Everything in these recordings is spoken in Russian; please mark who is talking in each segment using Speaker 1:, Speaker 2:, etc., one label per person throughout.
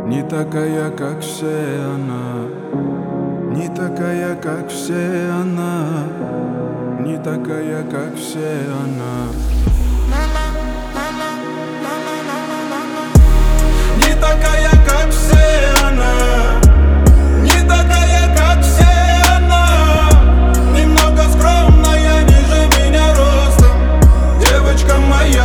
Speaker 1: Не такая, как все она, не такая, как все она, не такая, как все она. Не такая, как все она, не такая, как все она. Немного скромная, ниже меня ростом, девочка моя.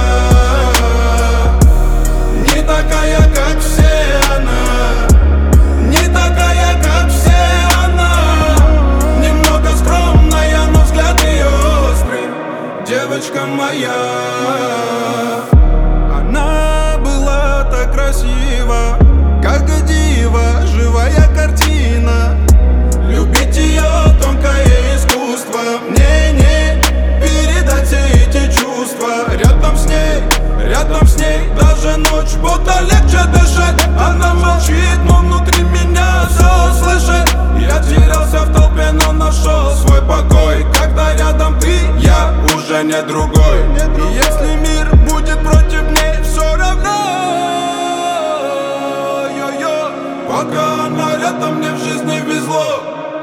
Speaker 1: Не такая, как все она, не такая, как все она. Немного скромная, но взгляд ее острый, девочка моя. Она была так красива, как дива, живая картина. Любить ее тонкое искусство, мне не передать все эти чувства. Рядом с ней даже ночь будто легче дышать. Она молчит, но внутри меня все слышит. Я терялся в толпе, но нашел свой покой. Когда рядом ты, я уже не другой. И если мир будет против ней, все равно. Пока она рядом, мне в жизни везло.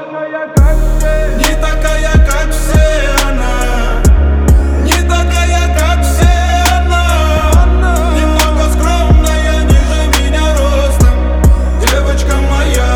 Speaker 1: Не такая, как все она, не такая, как все она. Немного скромная, ниже меня ростом, девочка моя.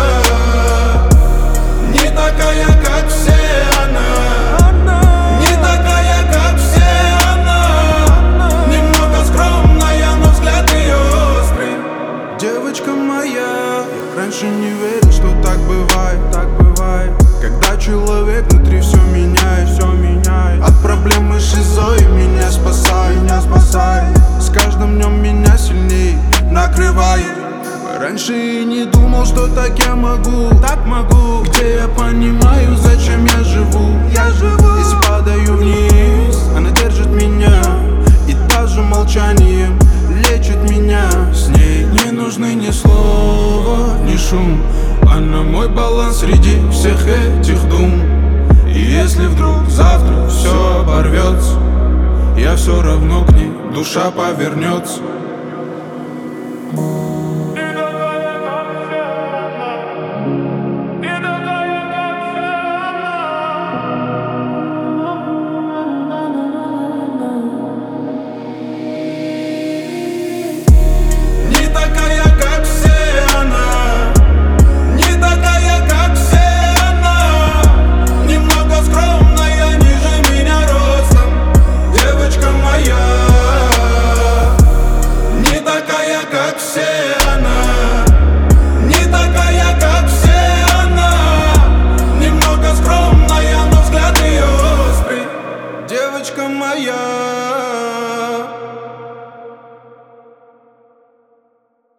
Speaker 1: Не такая, как все она, не такая, как все она. Немного скромная, но взгляд ее острый, девочка моя. Я раньше не верил, что так бывает, когда человек внутри все меняет, От проблемы шизой меня спасает, С каждым днем меня сильней накрывает. Раньше и не думал, что так я могу, Где я понимаю, зачем я живу. Если падаю вниз, она держит меня, и даже молчанием лечит меня. С ней не нужны ни слова, ни шум. Она мой баланс среди всех этих дум. И если вдруг завтра все оборвется, я все равно к ней, душа повернется.